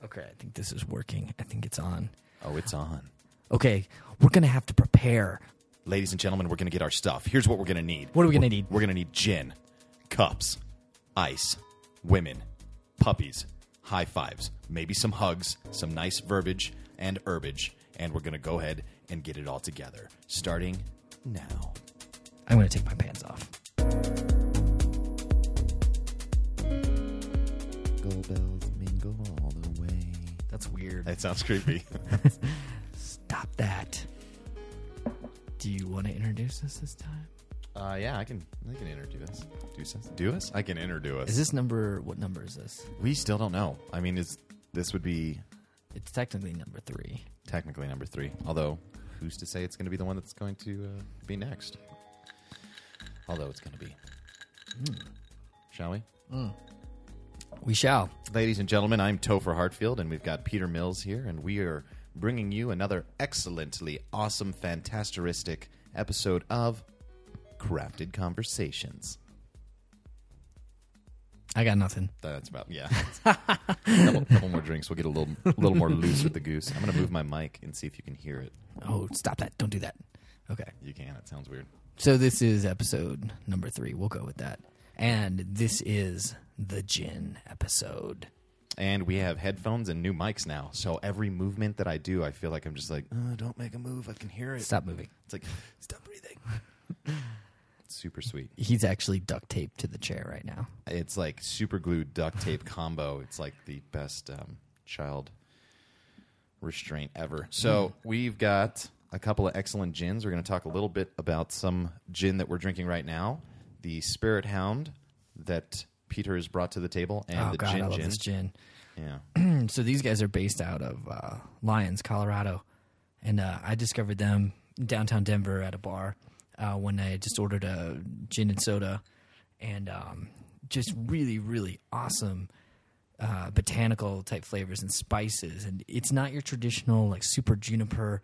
Okay, I think this is working. I think it's on. Oh, it's on. Okay, we're going to have to prepare. Ladies and gentlemen, we're going to get our stuff. Here's what we're going to need. What are we going to need? We're going to need gin, cups, ice, women, puppies, high fives, maybe some hugs, some nice verbiage and herbage, and we're going to go ahead and get it all together, starting now. I'm going to take my pants off. Go bells mingle all the way. That's weird. That sounds creepy. Stop that. Do you want to introduce us this time? Yeah, I can introduce us. Do us? I can introduce us. Is this number, what number is this? We still don't know. I mean, this would be It's technically number 3. technically number 3. Although, who's to say it's going to be the one that's going to be next? Although it's going to be. Shall we? We shall. Ladies and gentlemen, I'm Topher Hartfield, and we've got Peter Mills here, and we are bringing you another excellently awesome, fantasteristic episode of Crafted Conversations. I got nothing. That's about, yeah. couple more drinks. We'll get a little more loose with the goose. I'm going to move my mic and see if you can hear it. Oh, stop that. Don't do that. Okay. You can. It sounds weird. So this is episode number 3. We'll go with that. And this is the gin episode. And we have headphones and new mics now. So every movement that I do, I feel like I'm just like, don't make a move. I can hear it. Stop moving. It's like, stop breathing. It's super sweet. He's actually duct taped to the chair right now. It's like super glue duct tape combo. It's like the best child restraint ever. So we've got a couple of excellent gins. We're going to talk a little bit about some gin that we're drinking right now. The Spirit Hound that Peter has brought to the table, and the God, Gin I love Gin. this gin. Yeah. So these guys are based out of Lyons, Colorado. And I discovered them in downtown Denver at a bar when I just ordered a gin and soda. And just really, really awesome botanical type flavors and spices. And it's not your traditional like super juniper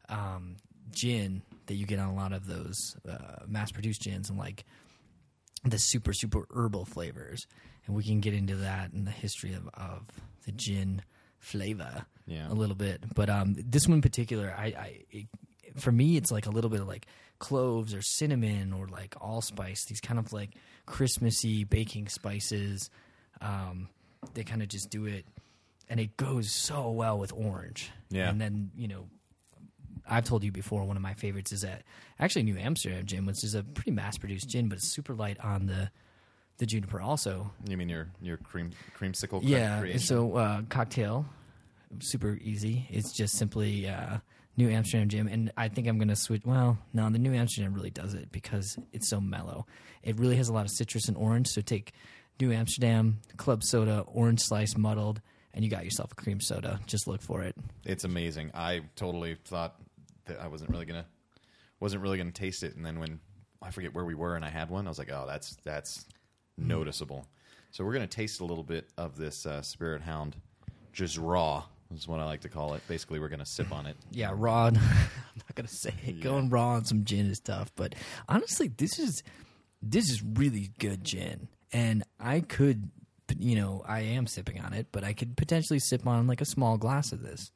gin that you get on a lot of those mass-produced gins and like the super, super herbal flavors. And we can get into that and the history of the gin flavor a little bit. But this one in particular, for me, it's like a little bit of like cloves or cinnamon or like allspice, these kind of like Christmassy baking spices. They kind of just do it, and it goes so well with orange. Yeah. And then, I've told you before, one of my favorites is actually New Amsterdam gin, which is a pretty mass-produced gin, but it's super light on the juniper also. You mean your creamsicle Yeah, creation? so cocktail, super easy. It's just simply New Amsterdam gin, and I think I'm going to switch. Well, no, the New Amsterdam really does it because it's so mellow. It really has a lot of citrus and orange, so take New Amsterdam, club soda, orange slice muddled, and you got yourself a cream soda. Just look for it. It's amazing. I totally thought that I wasn't really gonna taste it, and then when I forget where we were and I had one, I was like, oh, that's noticeable. So we're gonna taste a little bit of this Spirit Hound, just raw is what I like to call it. Basically, we're gonna sip on it. Yeah, raw. I'm not gonna say it. Yeah. Going raw on some gin is tough, but honestly, this is really good gin, and I could, I am sipping on it, but I could potentially sip on like a small glass of this.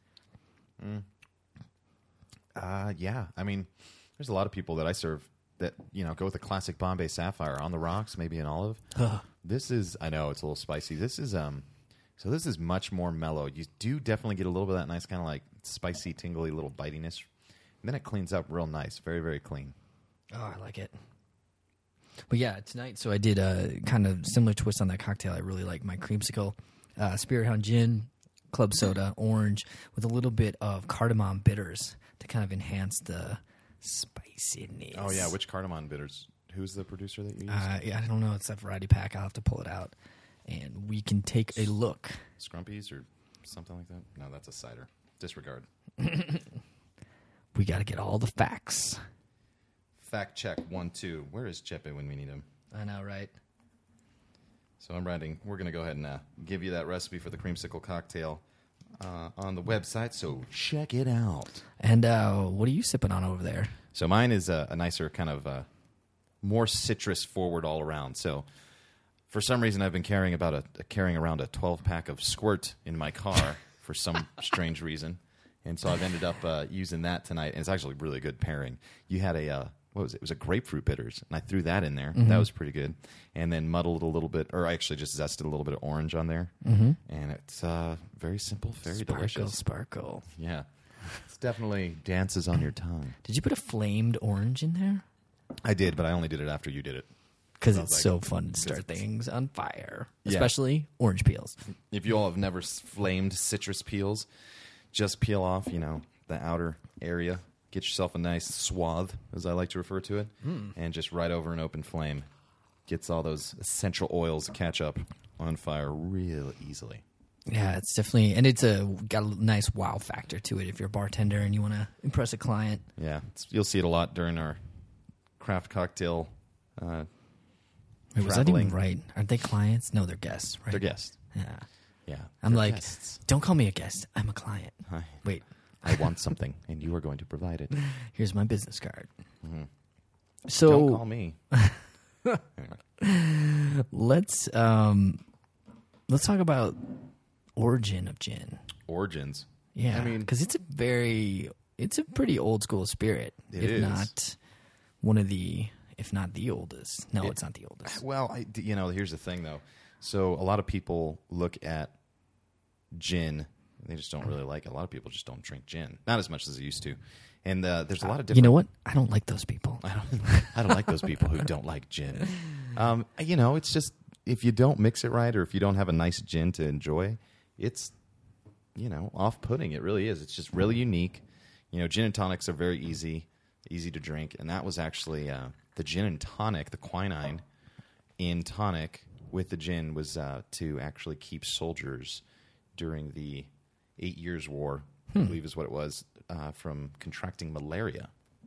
Yeah. I mean, there's a lot of people that I serve that, go with a classic Bombay Sapphire on the rocks, maybe an olive. This is, I know it's a little spicy. This is, so this is much more mellow. You do definitely get a little bit of that nice kind of like spicy, tingly little bitiness. And then it cleans up real nice. Very, very clean. Oh, I like it. But yeah, tonight, so I did a kind of similar twist on that cocktail. I really like my creamsicle, Spirit Hound gin, club soda, orange, with a little bit of cardamom bitters to kind of enhance the spiciness. Oh, yeah. Which cardamom bitters? Who's the producer that you use? Yeah, I don't know. It's that variety pack. I'll have to pull it out. And we can take a look. Scrumpies or something like that? No, that's a cider. Disregard. We got to get all the facts. Fact check 1, 2. Where is Chepe when we need him? I know, right? So I'm writing. We're going to go ahead and give you that recipe for the creamsicle cocktail on the website, so check it out. And what are you sipping on over there? So mine is a nicer kind of more citrus forward all around. So for some reason, I've been carrying around a 12-pack of Squirt in my car. for some strange reason. And so I've ended up using that tonight, and it's actually really good pairing. You had a what was it? It was a grapefruit bitters, and I threw that in there. That was pretty good. And then muddled a little bit, or I actually just zested a little bit of orange on there. And it's very simple, very delicious. Sparkle. Yeah, it's definitely dances on your tongue. Did you put a flamed orange in there? I did, but I only did it after you did it. Because it's so fun to start things on fire, especially orange peels. If you all have never flamed citrus peels, just peel off, the outer area. Get yourself a nice swath, as I like to refer to it, and just right over an open flame. Gets all those essential oils catch up on fire real easily. Yeah, it's definitely, and it's got a nice wow factor to it if you're a bartender and you want to impress a client. Yeah, you'll see it a lot during our craft cocktail Wait, was that even right? Aren't they clients? No, they're guests, right? They're guests. Yeah. I'm like, don't call me a guest. I'm a client. Hi. Wait. I want something, and you are going to provide it. Here's my business card. So don't call me. Anyway. Let's talk about origin of gin. Origins. Yeah, I mean, because it's a pretty old school spirit. If not one of the, if not the oldest. No, it's not the oldest. Well, here's the thing though. So a lot of people look at gin. They just don't really like it. A lot of people just don't drink gin. Not as much as they used to. And there's a lot of different... You know what? I don't like those people. I don't like those people who don't like gin. It's just, if you don't mix it right or if you don't have a nice gin to enjoy, it's, off-putting. It really is. It's just really unique. Gin and tonics are very easy to drink. And that was actually the gin and tonic, the quinine in tonic with the gin was to actually keep soldiers during the 8 Years' War, I believe is what it was, from contracting malaria.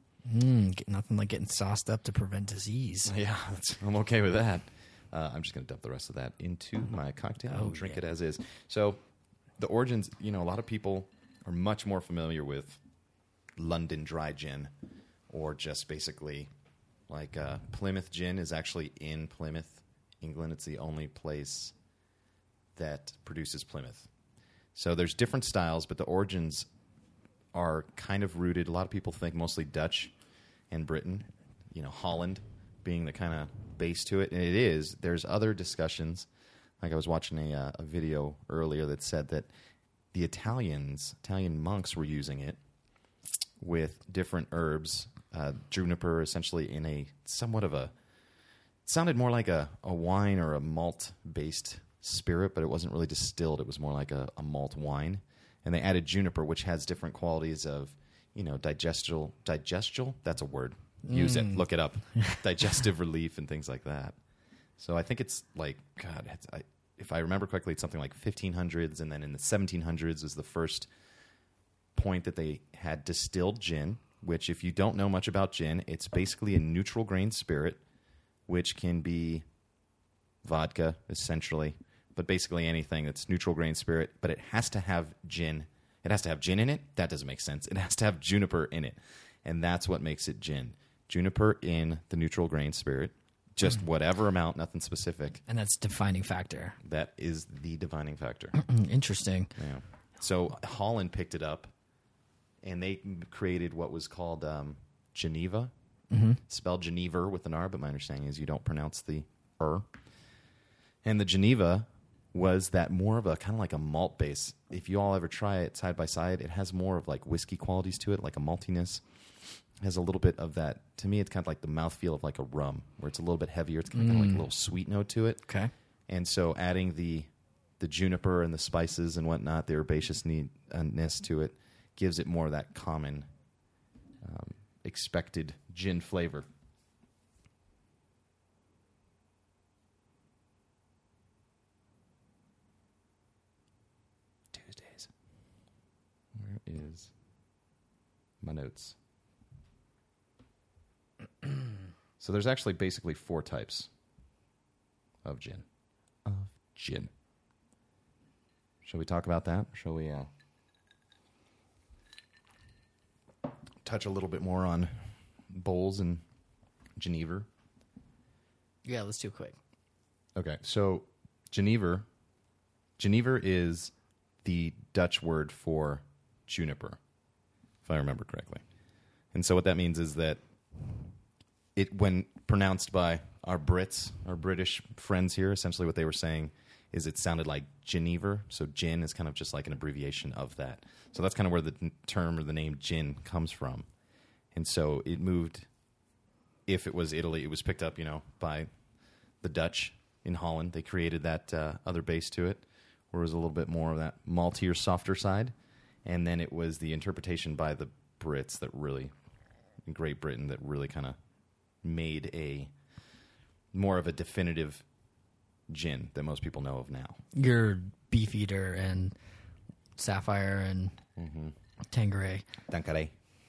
Nothing like getting sauced up to prevent disease. Yeah, I'm okay with that. I'm just going to dump the rest of that into my cocktail and drink it as is. So the origins, a lot of people are much more familiar with London dry gin or just basically like Plymouth gin is actually in Plymouth, England. It's the only place that produces Plymouth. So there's different styles, but the origins are kind of rooted. A lot of people think mostly Dutch and Britain, Holland being the kind of base to it. And it is. There's other discussions. Like I was watching a video earlier that said that the Italian monks were using it with different herbs, juniper essentially in a somewhat of a, it sounded more like a wine or a malt-based spirit, but it wasn't really distilled. It was more like a malt wine. And they added juniper, which has different qualities of, digestial. That's a word. Use it. Look it up. Digestive relief and things like that. So I think it's like, God, if I remember correctly, it's something like 1500s. And then in the 1700s was the first point that they had distilled gin, which if you don't know much about gin, it's basically a neutral grain spirit, which can be vodka, essentially. But basically anything that's neutral grain spirit, but it has to have gin. It has to have gin in it. That doesn't make sense. It has to have juniper in it. And that's what makes it gin. Juniper in the neutral grain spirit. Just whatever amount, nothing specific. And that's defining factor. That is the defining factor. Interesting. Yeah. So Holland picked it up, and they created what was called Geneva. Spelled Geneva with an R, but my understanding is you don't pronounce the R. And the Geneva was that more of a kind of like a malt base. If you all ever try it side by side, it has more of like whiskey qualities to it, like a maltiness. It has a little bit of that. To me, it's kind of like the mouthfeel of like a rum, where it's a little bit heavier. It's kind of like a little sweet note to it. Okay. And so adding the juniper and the spices and whatnot, the herbaceousness to it, gives it more of that common expected gin flavor. Where is my notes? So there's actually basically 4 types of gin. Shall we talk about that? Shall we touch a little bit more on Bols and Geneva? Yeah, let's do it quick. Okay, so Geneva is the Dutch word for juniper, if I remember correctly. And so what that means is that it, when pronounced by our Brits, our British friends here, essentially what they were saying is it sounded like Genever. So gin is kind of just like an abbreviation of that. So that's kind of where the term or the name gin comes from. And so it moved, if it was Italy, it was picked up, by the Dutch in Holland. They created that other base to it, where it was a little bit more of that maltier, softer side. And then it was the interpretation by the Brits that really, in Great Britain, that really kind of made a more of a definitive gin that most people know of now. Your Beefeater and Sapphire and Tanqueray. Tanqueray.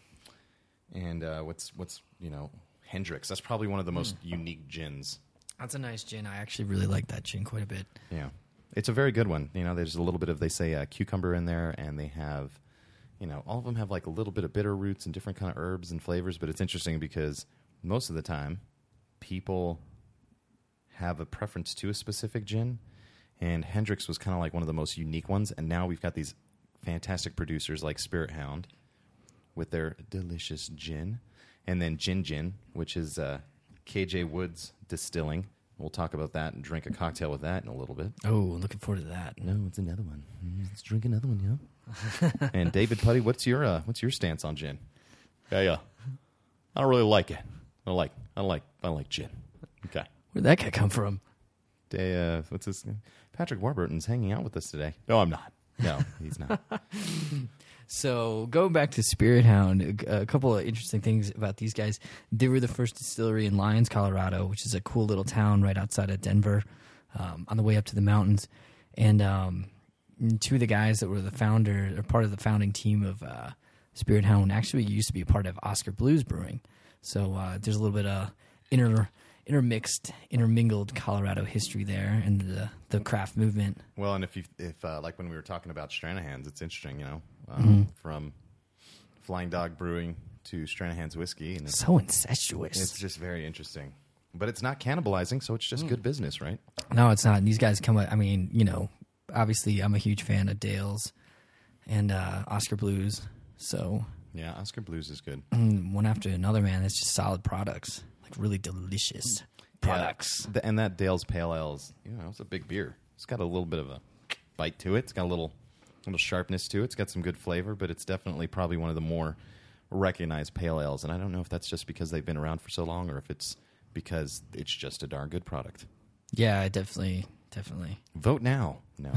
And what's Hendrix. That's probably one of the most unique gins. That's a nice gin. I actually really like that gin quite a bit. Yeah. It's a very good one. There's a little bit of, they say, cucumber in there, and they have, all of them have like a little bit of bitter roots and different kind of herbs and flavors, but it's interesting because most of the time people have a preference to a specific gin, and Hendrix was kind of like one of the most unique ones, and now we've got these fantastic producers like Spirit Hound with their delicious gin, and then Gin, which is KJ Woods Distilling. We'll talk about that and drink a cocktail with that in a little bit. Oh, looking forward to that. No, it's another one. Let's drink another one, yeah. And David Putty, what's your stance on gin? Yeah. I don't really like it. I like gin. Okay. Where'd that guy come from? What's his name? Patrick Warburton's hanging out with us today. No, I'm not. No, he's not. So going back to Spirit Hound, a couple of interesting things about these guys. They were the first distillery in Lyons, Colorado, which is a cool little town right outside of Denver, on the way up to the mountains. And two of the guys that were the founder or part of the founding team of Spirit Hound actually used to be a part of Oscar Blues Brewing. So there's a little bit of intermingled Colorado history there and the craft movement. Well, and if like when we were talking about Stranahan's, it's interesting, from Flying Dog Brewing to Stranahan's Whiskey. And so incestuous. It's just very interesting. But it's not cannibalizing, so it's just good business, right? No, it's not. And these guys come, obviously I'm a huge fan of Dale's and Oscar Blues. So yeah, Oscar Blues is good. One after another, man. It's just solid products. Like really delicious products. Yeah, and that Dale's Pale Ale's, it's a big beer. It's got a little bit of a bite to it. It's got a little sharpness to it. It's got some good flavor, but it's definitely probably one of the more recognized pale ales. And I don't know if that's just because they've been around for so long or if it's because it's just a darn good product. Yeah, definitely. Vote now. No.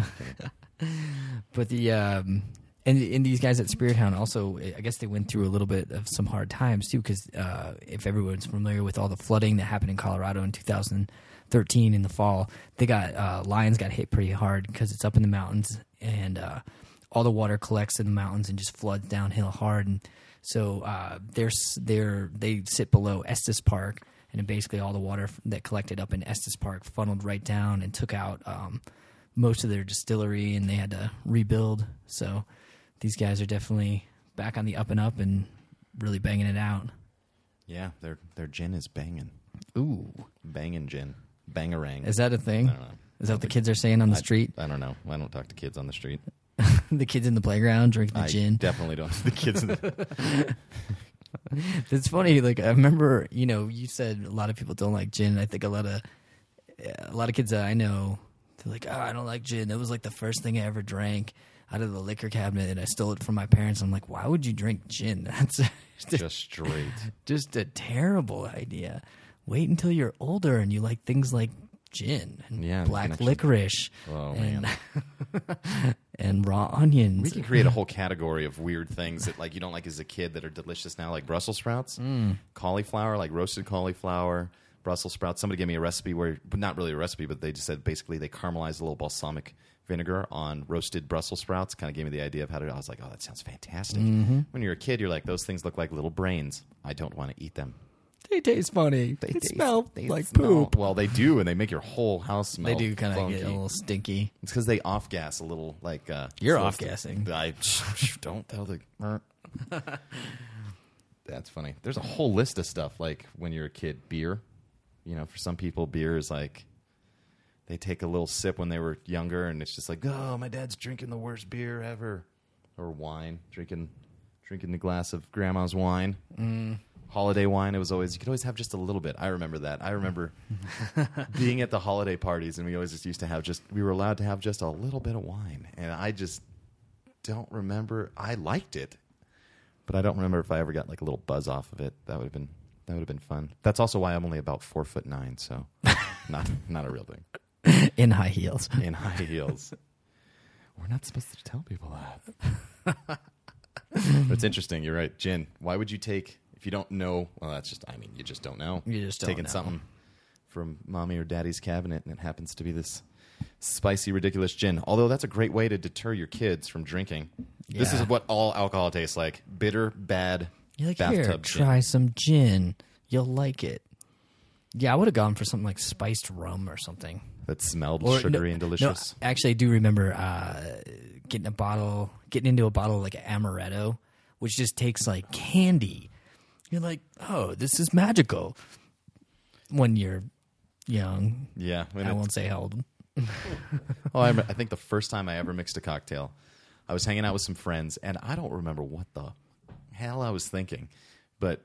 But And these guys at Spirit Hound also, I guess they went through a little bit of some hard times too, because if everyone's familiar with all the flooding that happened in Colorado in 2013 in the fall, they got Lyons got hit pretty hard because it's up in the mountains and all the water collects in the mountains and just floods downhill hard, and so they sit below Estes Park, and basically all the water that collected up in Estes Park funneled right down and took out most of their distillery, and they had to rebuild. So these guys are definitely back on the up and up and really banging it out. Yeah, their gin is banging. Ooh. Banging gin. Bangarang. Is that a thing? I don't know. Is that what the kids are saying on the street? I don't know. I don't talk to kids on the street. The kids in the playground drinking the gin? Definitely don't. The kids in the... It's funny. Like, I remember, you said a lot of people don't like gin. I think a lot of kids that I know, they're like, I don't like gin. That was like the first thing I ever drank out of the liquor cabinet, and I stole it from my parents. I'm like, why would you drink gin? That's just straight. Just a terrible idea. Wait until you're older and you like things like gin and black licorice and raw onions. We can create a whole category of weird things that like you don't like as a kid that are delicious now, like Brussels sprouts, cauliflower, like roasted cauliflower, Brussels sprouts. Somebody gave me a recipe but not really a recipe, but they just said basically they caramelized a little balsamic vinegar on roasted Brussels sprouts. Kind of gave me the idea of how to. I was like, oh, that sounds fantastic. Mm-hmm. When you're a kid, you're like, those things look like little brains. I don't want to eat them. They taste funny. They smell like poop. Well, they do, and they make your whole house smell. They do kind of get a little stinky. It's because they off gas a little. Like you're off gassing. I don't tell the. That's funny. There's a whole list of stuff like when you're a kid. Beer, for some people, beer is like they take a little sip when they were younger, and it's just like, oh, my dad's drinking the worst beer ever, or wine, drinking the glass of grandma's wine, holiday wine. It was always you could always have just a little bit. I remember that. I remember being at the holiday parties, and we always just used to have we were allowed to have just a little bit of wine, and I just don't remember. I liked it, but I don't remember if I ever got like a little buzz off of it. That would have been fun. That's also why I'm only about 4'9", so not a real thing. In high heels. In high heels. We're not supposed to tell people that. But it's interesting. You're right. Gin. Why would you take, if you don't know, well, that's just, you just don't know. You just don't taking know. something from mommy or daddy's cabinet, and it happens to be this spicy, ridiculous gin. Although that's a great way to deter your kids from drinking. Yeah. This is what all alcohol tastes like. Bitter, bad, You're like, bathtub here, gin. try some gin. You'll like it. Yeah, I would have gone for something like spiced rum or something. That smelled sugary and delicious. No, actually, I do remember getting into a bottle of like amaretto, which just tastes like candy. You're like, oh, this is magical. When you're young. Yeah. I won't say how old. I think the first time I ever mixed a cocktail, I was hanging out with some friends, and I don't remember what the hell I was thinking, but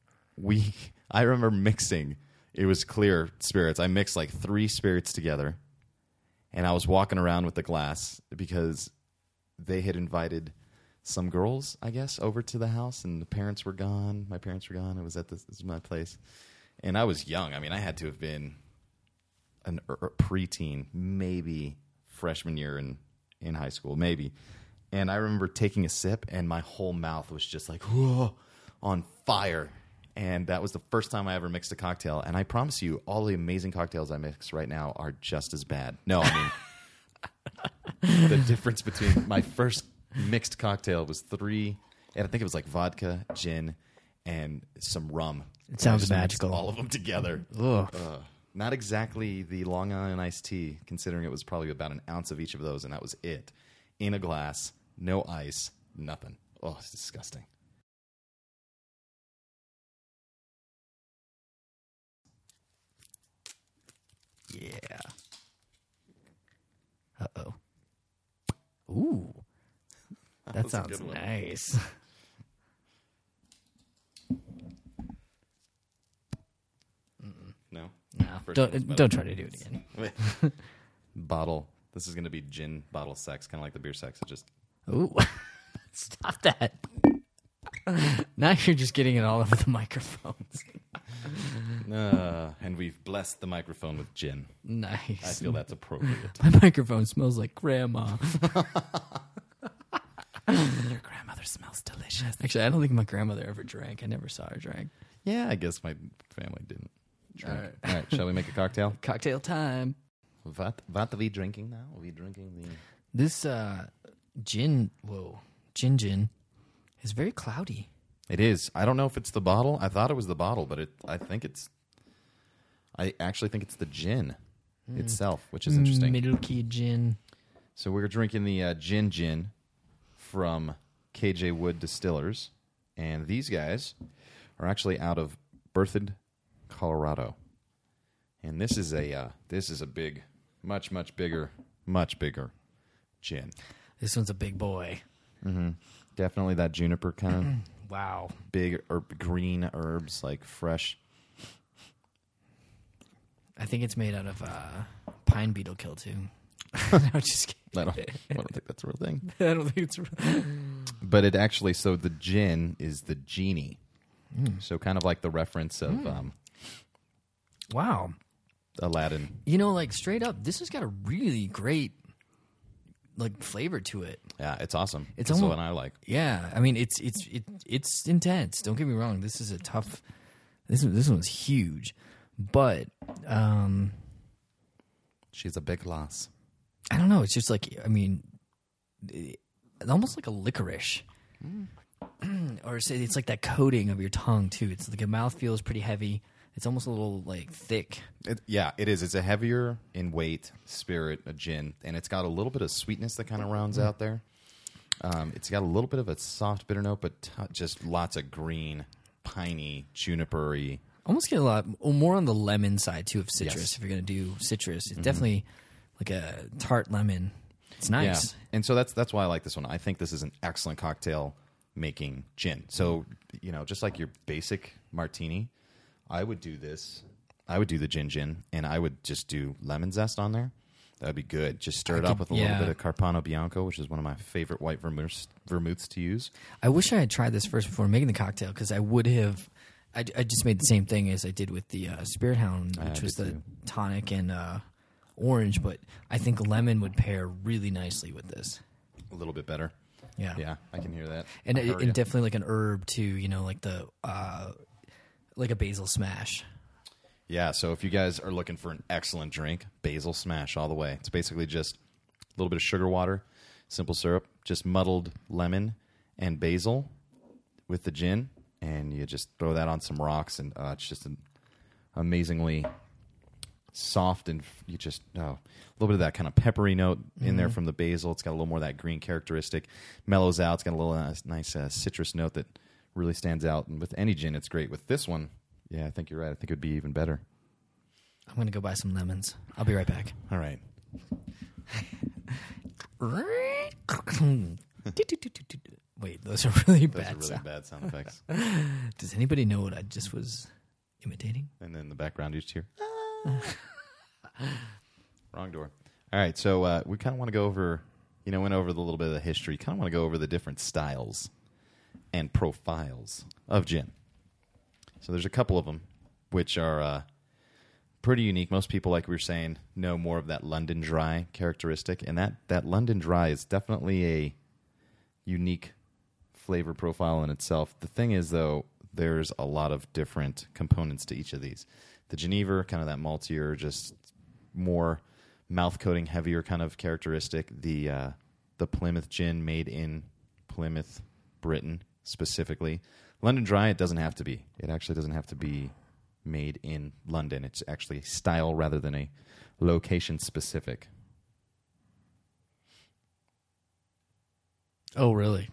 I remember mixing. It was clear spirits. I mixed like 3 spirits together, and I was walking around with the glass because they had invited some girls, I guess, over to the house, and the parents were gone. My parents were gone. It was this was my place, and I was young. I had to have been a preteen, maybe freshman year in high school, maybe. And I remember taking a sip, and my whole mouth was just like, whoa, on fire. And that was the first time I ever mixed a cocktail. And I promise you, all the amazing cocktails I mix right now are just as bad. No, the difference between my first mixed cocktail was 3, and I think it was like vodka, gin, and some rum. It sounds And I just mixed magical. all of them together. Not exactly the Long Island iced tea, considering it was probably about an ounce of each of those, and that was it. In a glass, no ice, nothing. Oh, it's disgusting. Yeah. Uh-oh. Ooh. That was a sounds good one. nice. No? No, First one's better. don't try to do it again. Bottle. This is going to be gin bottle sex, kind of like the beer sex. It just Ooh. Stop that. Now you're just getting it all over the microphones. and we've blessed the microphone with gin. Nice. I feel that's appropriate. My microphone smells like grandma. Your grandmother smells delicious. Actually, I don't think my grandmother ever drank. I never saw her drink. Yeah, I guess my family didn't drink. All right. All right, shall we make a cocktail? Cocktail time. What are we drinking now? Are we drinking the... This gin is very cloudy. It is. I don't know if it's the bottle. I thought it was the bottle, but I actually think it's the gin itself, which is interesting. Milky gin. So we're drinking the gin from KJ Wood Distillers, and these guys are actually out of Berthoud, Colorado. And this is a big, much bigger gin. This one's a big boy. Mm-hmm. Definitely that juniper kind of Wow. big green herbs, like fresh. I think it's made out of pine beetle kill too. No, just kidding. I don't think that's a real thing. I don't think it's. But it actually, so the gin is the genie. So kind of like the reference of Wow. Aladdin. Like straight up, this has got a really great flavor to it. Yeah, it's awesome. It's This is almost- what I like. Yeah, I mean it's intense. Don't get me wrong. This is a tough. This one's huge, but She's a big loss. I don't know. It's just it's almost like a licorice. Or say it's like that coating of your tongue too. It's like your mouth feels pretty heavy. It's almost a little thick. It is. It's a heavier in weight spirit, a gin, and it's got a little bit of sweetness that kind of rounds out there. It's got a little bit of a soft bitter note, but just lots of green, piney, juniper-y. Almost get a lot more on the lemon side too of citrus. Yes. If you're gonna do citrus, it's definitely like a tart lemon. It's nice. Yeah. And so that's why I like this one. I think this is an excellent cocktail making gin. So, just like your basic martini, I would do this. I would do the gin, and I would just do lemon zest on there. That would be good. Just stir it up with a little bit of Carpano Bianco, which is one of my favorite white vermouths to use. I wish I had tried this first before making the cocktail, because I would have. I just made the same thing as I did with the Spirit Hound, which was the tonic and orange, but I think lemon would pair really nicely with this. A little bit better. Yeah, I can hear that. And definitely like an herb too, like the like a basil smash. Yeah, so if you guys are looking for an excellent drink, basil smash all the way. It's basically just a little bit of sugar water, simple syrup, just muddled lemon and basil with the gin, and you just throw that on some rocks, and it's just an amazingly soft, and you just a little bit of that kind of peppery note in there from the basil. It's got a little more of that green characteristic. Mellows out. It's got a little nice citrus note that really stands out. And with any gin, it's great. With this one, yeah, I think you're right. I think it would be even better. I'm going to go buy some lemons. I'll be right back. All right. Wait, those are really bad Those are really bad sound effects. Does anybody know what I just was imitating? And then in the background, you just hear... Wrong door. All right, so we kind of want to go over, went over the little bit of the history. Kind of want to go over the different styles and profiles of gin. So there's a couple of them which are pretty unique. Most people, like we were saying, know more of that London Dry characteristic, and that London Dry is definitely a unique flavor profile in itself. The thing is, though, there's a lot of different components to each of these. The Genever, kind of that maltier, just more mouth-coating, heavier kind of characteristic. The Plymouth gin, made in Plymouth, Britain, specifically. London Dry, it doesn't have to be. It actually doesn't have to be made in London. It's actually style rather than a location-specific. Oh, really?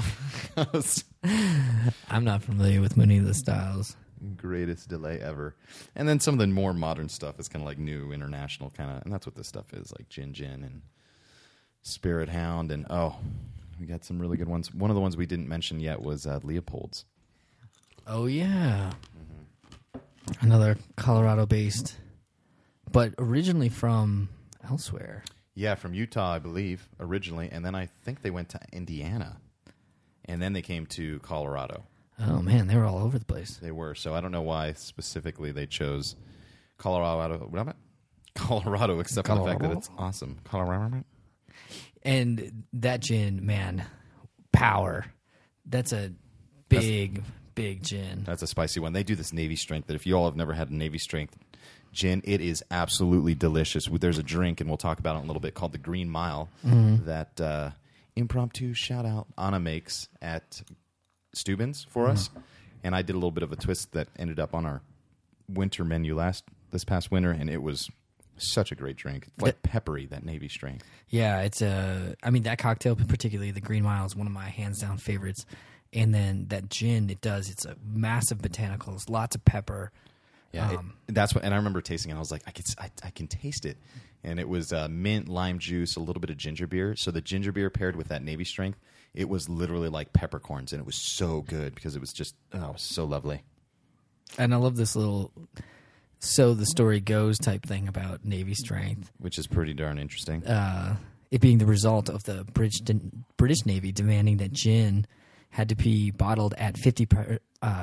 I'm not familiar with many of the styles. Greatest delay ever. And then some of the more modern stuff is kind of like new international kind of, and that's what this stuff is, like Gin and Spirit Hound, and we got some really good ones. One of the ones we didn't mention yet was Leopold's. Oh, yeah. Mm-hmm. Another Colorado-based, but originally from elsewhere. Yeah, from Utah, I believe, originally, and then I think they went to Indiana, and then they came to Colorado. Oh, man, they were all over the place. They were, so I don't know why specifically they chose Colorado, except for the fact that it's awesome. Colorado. And that gin, man, power. That's a big gin. That's a spicy one. They do this Navy Strength that if you all have never had a Navy Strength gin, it is absolutely delicious. There's a drink, and we'll talk about it in a little bit, called the Green Mile, that impromptu shout-out Anna makes at Steuben's for us. And I did a little bit of a twist that ended up on our winter menu this past winter, and it was such a great drink. It's like peppery, that Navy Strength. Yeah, it's that cocktail, particularly the Green Mile, is one of my hands-down favorites. And then that gin, it's a massive botanicals, lots of pepper. Yeah, that's what. And I remember tasting it. I was like, I can taste it. And it was mint, lime juice, a little bit of ginger beer. So the ginger beer paired with that Navy Strength, it was literally like peppercorns, and it was so good because it was just so lovely. And I love this little "so the story goes" type thing about Navy Strength, which is pretty darn interesting. It being the result of the British Navy demanding that gin had to be bottled at 57%.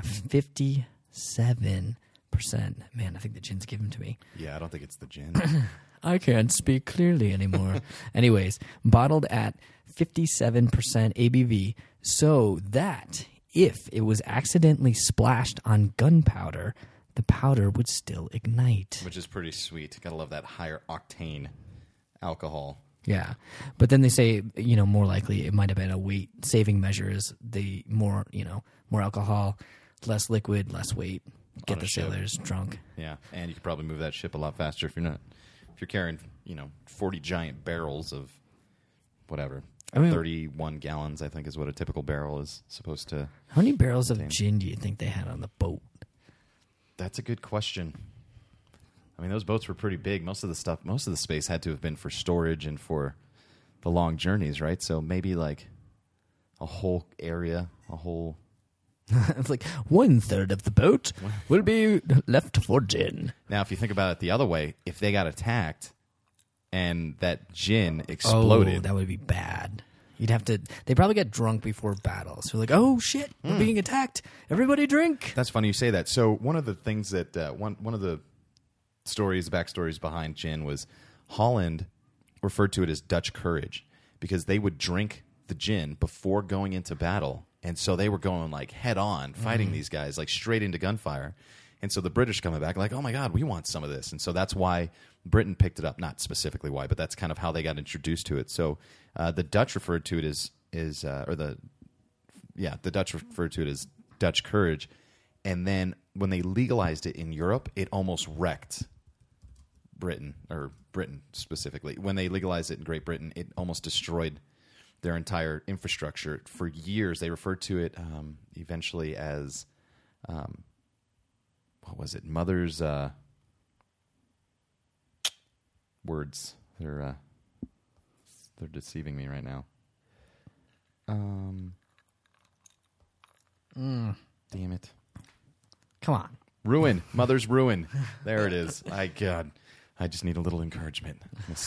Man, I think the gin's given to me. Yeah, I don't think it's the gin. I can't speak clearly anymore. Anyways, bottled at 57% ABV, so that if it was accidentally splashed on gunpowder, the powder would still ignite. Which is pretty sweet. Gotta love that higher octane alcohol. Yeah. But then they say, more likely it might have been a weight-saving measure, is the more alcohol, less liquid, less weight. Get the sailors drunk. Yeah, and you could probably move that ship a lot faster if you're carrying, 40 giant barrels of whatever. 31 gallons, I think, is what a typical barrel is supposed to. How many barrels of gin do you think they had on the boat? That's a good question. I mean, those boats were pretty big. Most of the space had to have been for storage and for the long journeys, right? So maybe like a whole area, a whole... It's like 1/3 of the boat will be left for gin. Now, if you think about it the other way, if they got attacked and that gin exploded... Oh, that would be bad. You'd have to... They probably get drunk before battle. So like, oh, shit, we're being attacked. Everybody drink. That's funny you say that. So one of the things that... one of the backstories behind gin was Holland referred to it as Dutch courage because they would drink the gin before going into battle. And so they were going like head on, fighting these guys like straight into gunfire. And so the British coming back like, oh my God, we want some of this. And so that's why Britain picked it up. Not specifically why, but that's kind of how they got introduced to it. So the Dutch referred to it as the Dutch referred to it as Dutch courage. And then when they legalized it in Europe, it almost wrecked Britain specifically. When they legalized it in Great Britain, it almost destroyed their entire infrastructure. For years, they referred to it eventually as, what was it? Mother's words. They're deceiving me right now. Damn it. Come on. Ruin. Mother's ruin. There it is. God, I just need a little encouragement.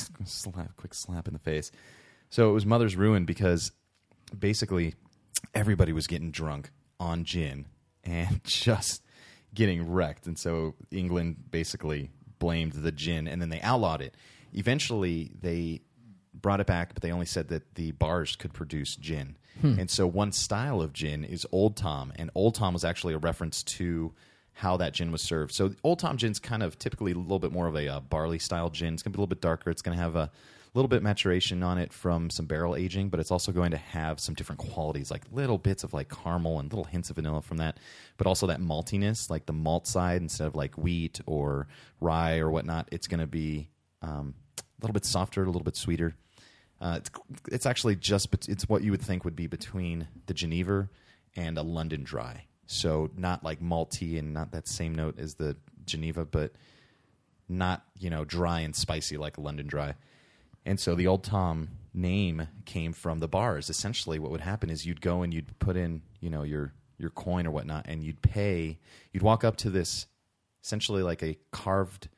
Quick slap in the face. So it was Mother's ruin because basically everybody was getting drunk on gin and just getting wrecked. And so England basically blamed the gin, and then they outlawed it. Eventually, they brought it back, but they only said that the bars could produce gin. And so one style of gin is Old Tom, and Old Tom was actually a reference to how that gin was served. So Old Tom gin's kind of typically a little bit more of a barley-style gin. It's going to be a little bit darker. It's going to have a little bit maturation on it from some barrel aging, but it's also going to have some different qualities, like little bits of like caramel and little hints of vanilla from that, but also that maltiness, like the malt side, instead of like wheat or rye or whatnot, it's going to be a little bit softer, a little bit sweeter. It's actually it's what you would think would be between the Genever and a London Dry. So not like malty and not that same note as the Geneva, but not, dry and spicy like a London Dry. And so the Old Tom name came from the bars. Essentially what would happen is you'd go and you'd put in, your coin or whatnot, and you'd walk up to this essentially like a carved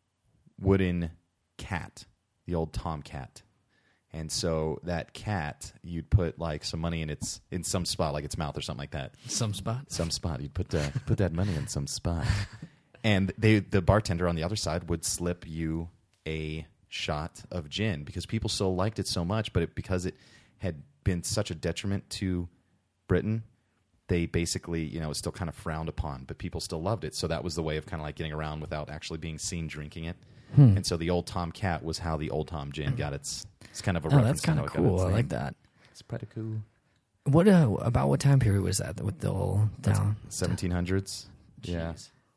wooden cat, the Old Tom cat. And so that cat, you'd put like some money in some spot, like its mouth or something like that. Some spot. You'd put that money in some spot, and the bartender on the other side would slip you a shot of gin because people still liked it so much, but because it had been such a detriment to Britain, they basically, it was still kind of frowned upon, but people still loved it. So that was the way of kind of like getting around without actually being seen drinking it. And so the Old Tom cat was how the Old Tom gin got its kind of a reference. That's kind of cool. I like that. It's pretty cool. What about what time period was that with the whole down? 1700s. Yeah.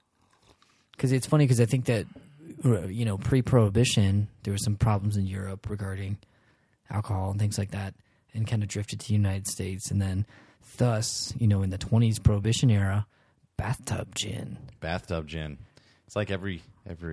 Because it's funny because I think that, pre-Prohibition, there were some problems in Europe regarding alcohol and things like that, and kind of drifted to the United States. And then thus, in the 20s Prohibition era, bathtub gin. Bathtub gin. It's like every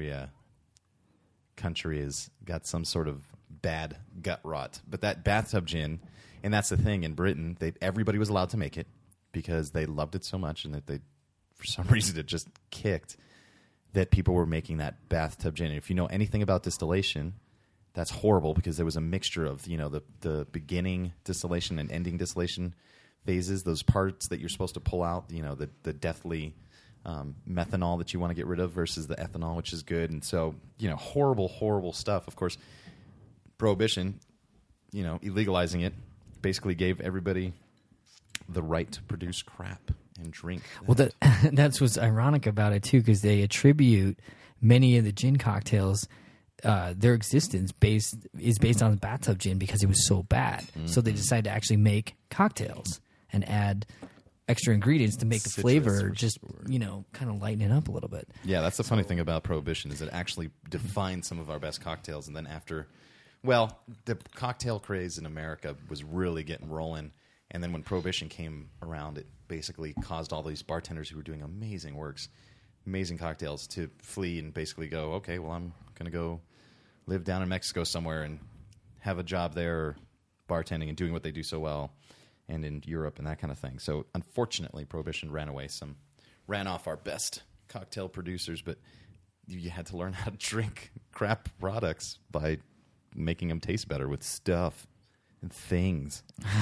country has got some sort of bad gut rot. But that bathtub gin, and that's the thing, in Britain, everybody was allowed to make it because they loved it so much, and that for some reason, it just kicked that people were making that bathtub gin. And if you know anything about distillation, that's horrible because there was a mixture of, the beginning distillation and ending distillation phases, those parts that you're supposed to pull out, the deathly methanol that you want to get rid of versus the ethanol, which is good. And so, horrible, horrible stuff. Of course, Prohibition, illegalizing it basically gave everybody the right to produce crap and drink that. Well, that's what's ironic about it, too, because they attribute many of the gin cocktails, their existence is based on bathtub gin because it was so bad. Mm-hmm. So they decided to actually make cocktails and add extra ingredients to make the flavor just, kind of lighten it up a little bit. Yeah, that's the funny thing about Prohibition is it actually defined some of our best cocktails. And then the cocktail craze in America was really getting rolling. And then when Prohibition came around, it basically caused all these bartenders who were doing amazing works amazing cocktails to flee and basically go, okay, well, I'm going to go live down in Mexico somewhere and have a job there bartending and doing what they do so well, and in Europe and that kind of thing. So unfortunately, Prohibition ran off our best cocktail producers, but you had to learn how to drink crap products by making them taste better with stuff and things.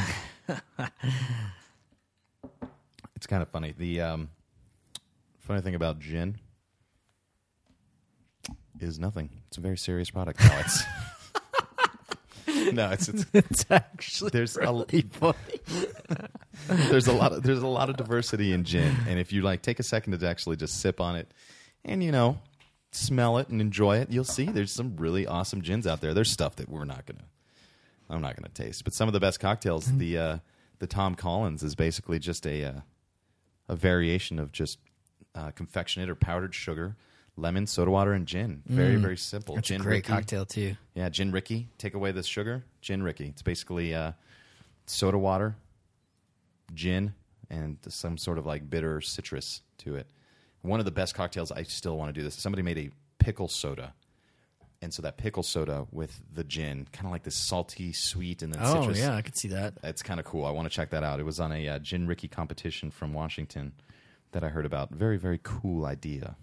It's kind of funny. The funny thing about gin is nothing. It's a very serious product. No, It's actually there's really funny. there's a lot of diversity in gin, and if you like take a second to actually just sip on it and smell it and enjoy it, you'll see there's some really awesome gins out there. There's stuff that I'm not gonna taste, but some of the best cocktails. The Tom Collins is basically just a variation of just confectionate or powdered sugar, lemon, soda water, and gin. Very, very simple. That's Gin a great Ricky. cocktail too. Yeah, Gin Ricky. Take away the sugar. Gin Ricky. It's basically soda water, gin, and some sort of like bitter citrus to it. One of the best cocktails. I still want to do this. Somebody made a pickle soda, and so that pickle soda with the gin, kind of like this salty, sweet, and then citrus. Oh yeah, I could see that. It's kind of cool. I want to check that out. It was on a Gin Ricky competition from Washington that I heard about. Very, very cool idea.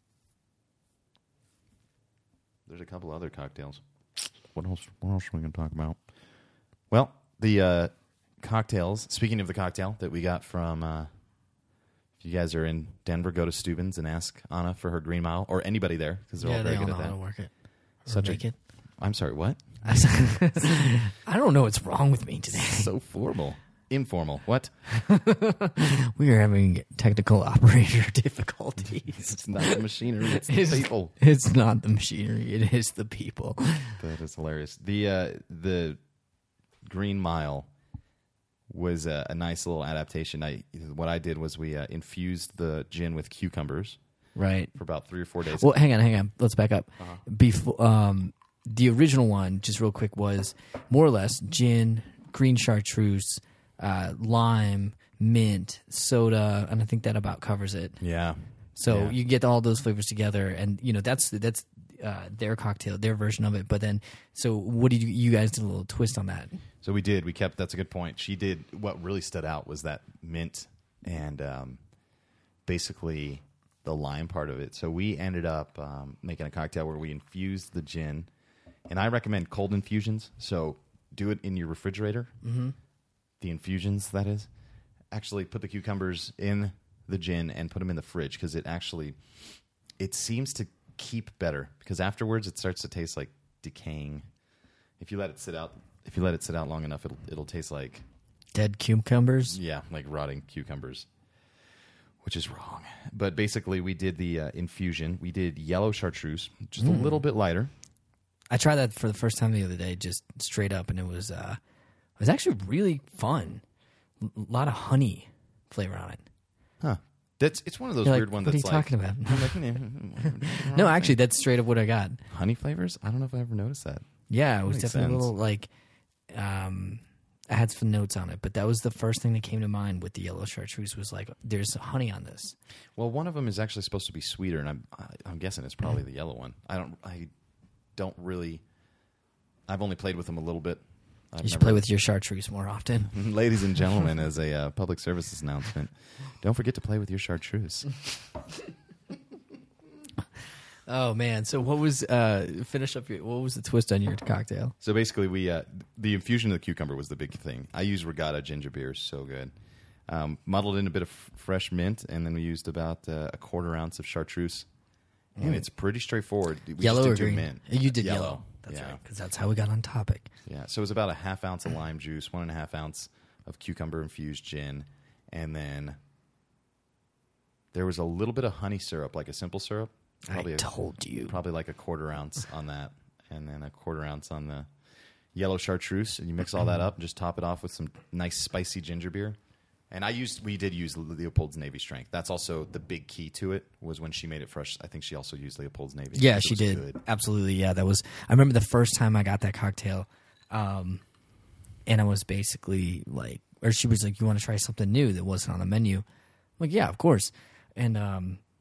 There's a couple other cocktails. What else are we going to talk about? Well, the cocktails. Speaking of the cocktail that we got from, if you guys are in Denver, go to Steuben's and ask Anna for her Green Mile, or anybody there, because they're all very good at that. How to work it. Such make it. I'm sorry, what? I don't know what's wrong with me today. So formal. Informal. What? We are having technical operator difficulties. It's not the machinery, it's the people. It's not the machinery, it is the people. That is hilarious. The Green Mile was a nice little adaptation. What I did was we infused the gin with cucumbers Right. for about 3 or 4 days. Well, hang on. Let's back up. Before the original one, just real quick, was more or less gin, green chartreuse, lime, mint, soda, and I think that about covers it. Yeah. So Yeah. you get all those flavors together, and that's their cocktail, their version of it. But then, so what did you guys did a little twist on that? So we did. We kept. That's a good point. She did. What really stood out was that mint and basically the lime part of it. So we ended up making a cocktail where we infused the gin, and I recommend cold infusions. So do it in your refrigerator. Mm-hmm. The infusions, that is. Actually, put the cucumbers in the gin and put them in the fridge because it seems to keep better because afterwards it starts to taste like decaying. If you let it sit out long enough, it'll taste like Dead cucumbers? Yeah, like rotting cucumbers, which is wrong. But basically, we did the infusion. We did yellow chartreuse, just a little bit lighter. I tried that for the first time the other day, just straight up, and it was actually really fun. A lot of honey flavor on it. Huh. It's one of those You're weird like, ones what are you that's talking like, about? I'm like, No, actually, that's straight up what I got. honey flavors? I don't know if I ever noticed that. Yeah, it was Makes definitely sense. a little like, I had some notes on it, but that was the first thing that came to mind with the yellow chartreuse was like, there's honey on this. Well, one of them is actually supposed to be sweeter, and I'm guessing it's probably the yellow one. I don't really. I've only played with them a little bit. You should play with your chartreuse more often. Ladies and gentlemen, as a public services announcement, don't forget to play with your chartreuse. Oh man! So what was finish up? What was the twist on your cocktail? So basically, we the infusion of the cucumber was the big thing. I used Regatta ginger beer, so good. Muddled in a bit of fresh mint, and then we used about a quarter ounce of chartreuse. And it's pretty straightforward. We Yellow just or did green? mint. You did yellow. That's yeah. right, because that's how we got on topic. Yeah, so it was about a half ounce of lime juice, 1.5 ounce of cucumber infused gin, and then there was a little bit of honey syrup, like a simple syrup. I told you. Probably like a quarter ounce on that, and then a quarter ounce on the yellow chartreuse, and you mix all that up and just top it off with some nice spicy ginger beer. And we did use Leopold's Navy Strength. That's also the big key to it, was when she made it fresh. I think she also used Leopold's Navy. Yeah, It she was did. good. Absolutely. Yeah, that was. I remember the first time I got that cocktail, and I was basically like, or she was like, "You want to try something new that wasn't on the menu?" I'm like, yeah, of course. And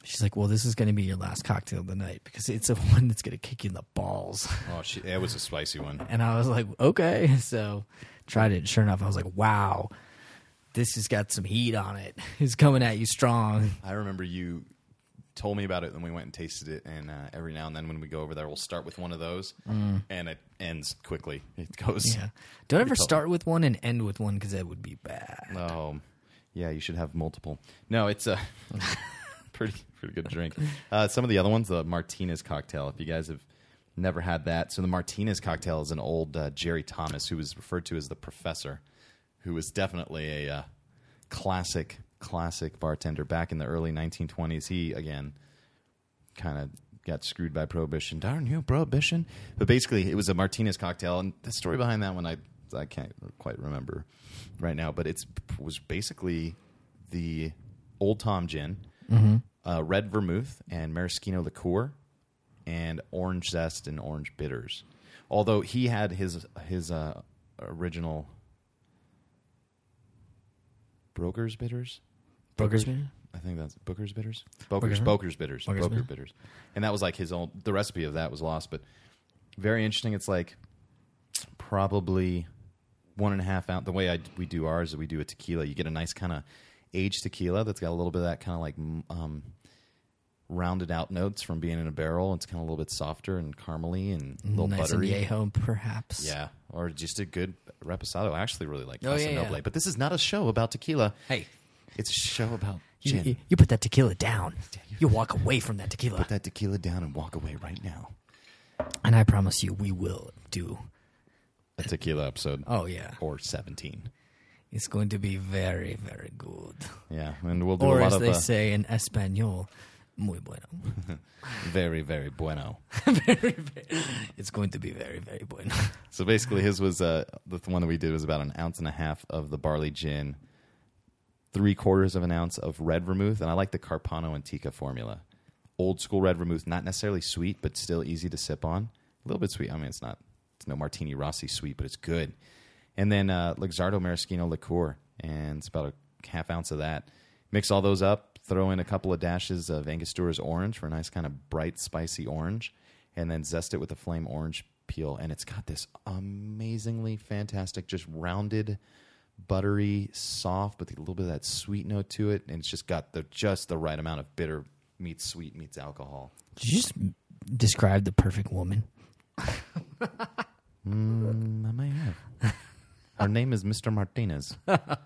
She's like, well, this is going to be your last cocktail of the night because it's the one that's going to kick you in the balls. Oh, it was a spicy one. And I was like, okay. So tried it. Sure enough, I was like, wow, this has got some heat on it. It's coming at you strong. I remember you told me about it, and we went and tasted it. And every now and then when we go over there, we'll start with one of those, and it ends quickly. It goes. Yeah. Don't ever start with one and end with one because that would be bad. Oh, yeah, you should have multiple. No, it's a pretty good drink. Some of the other ones, the Martinez cocktail, if you guys have never had that. So the Martinez cocktail is an old Jerry Thomas, who was referred to as the Professor, who was definitely a classic bartender back in the early 1920s. He, again, kind of got screwed by Prohibition. Darn you, Prohibition. But basically, it was a Martinez cocktail, and the story behind that one I can't quite remember right now, but it was basically the Old Tom gin, red vermouth, and maraschino liqueur, and orange zest and orange bitters. Although he had his original Broker's bitters. Broker's bitters? I think that's Booker's bitters. Booker's bitters. Booker's Boker bitters. And that was like his own. The recipe of that was lost, but very interesting. It's like probably 1.5 ounce. The way we do ours is we do a tequila. You get a nice kind of aged tequila that's got a little bit of that kind of like rounded out notes from being in a barrel. It's kind of a little bit softer and caramely and a little nice buttery. And Yeho, perhaps. Yeah, or just a good reposado. I actually really like Oh, Casa yeah, Noble, yeah. but this is not a show about tequila. Hey, It's a show about gin. you put that tequila down. You walk away from that tequila. Put that tequila down and walk away right now. And I promise you, we will do. A tequila episode. Oh, yeah. Or 17. It's going to be very, very good. Yeah, and we'll do Or a lot as of... they say in Espanol, muy bueno. very, very bueno. It's going to be very, very bueno. So basically his was, the one that we did was about 1.5 ounces of the barley gin, 3/4 of an ounce of red vermouth, and I like the Carpano Antica formula. Old school red vermouth, not necessarily sweet, but still easy to sip on. A little bit sweet. I mean, it's no Martini Rossi sweet, but it's good. And then Luxardo Maraschino liqueur, and it's about 1/2 ounce of that. Mix all those up, throw in a couple of dashes of Angostura orange for a nice kind of bright, spicy orange, and then zest it with a flame orange peel. And it's got this amazingly fantastic, just rounded, buttery, soft, but a little bit of that sweet note to it. And it's just got just the right amount of bitter meets sweet meets alcohol. Did you just describe the perfect woman? I may have. Her name is Mr. Martinez.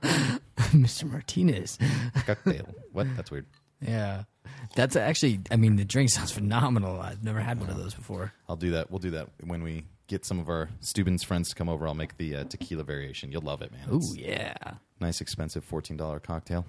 Mr. Martinez. Cocktail. What? That's weird. Yeah. That's actually, I mean, the drink sounds phenomenal. I've never had one of those before. I'll do that. We'll do that when we get some of our Steuben's friends to come over. I'll make the tequila variation. You'll love it, man. Ooh, It's yeah. nice, expensive $14 cocktail.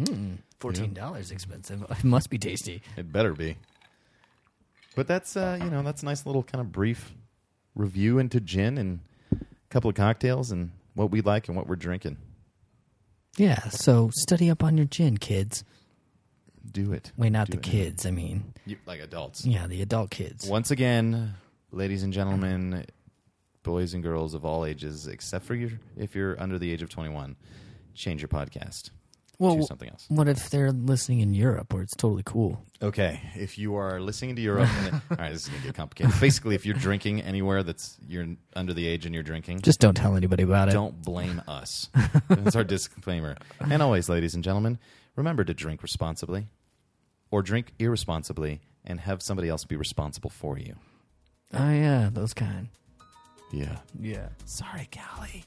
$14 expensive. It must be tasty. It better be. But that's that's a nice little kind of brief review into gin and a couple of cocktails and what we like and what we're drinking. Yeah, so study up on your gin, kids. Do it. Wait, not Do the it. kids. I mean, Like adults. yeah, the adult kids. Once again, ladies and gentlemen, boys and girls of all ages, except for if you're under the age of 21, change your podcast. Choose something else. What if they're listening in Europe where it's totally cool? Okay, if you are listening to Europe, all right, this is going to get complicated. Basically, if you're drinking anywhere you're under the age and you're drinking, Just don't tell anybody about it. don't blame us. That's our disclaimer. And always, ladies and gentlemen, remember to drink responsibly or drink irresponsibly and have somebody else be responsible for you. Oh, yeah, those kind. Yeah. Yeah. Sorry, Callie.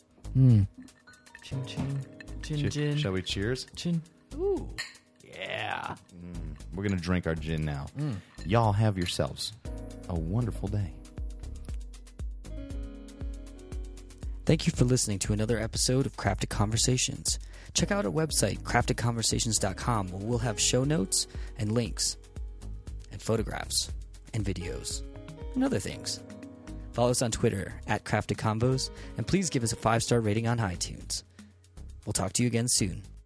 Chin, chin. Chin, chin. Shall we cheers? Chin. Ooh. Yeah. We're going to drink our gin now. Y'all have yourselves a wonderful day. Thank you for listening to another episode of Crafted Conversations. Check out our website, craftedconversations.com, where we'll have show notes and links and photographs and videos and other things. Follow us on Twitter @CraftedConvos, and please give us a 5-star rating on iTunes. We'll talk to you again soon.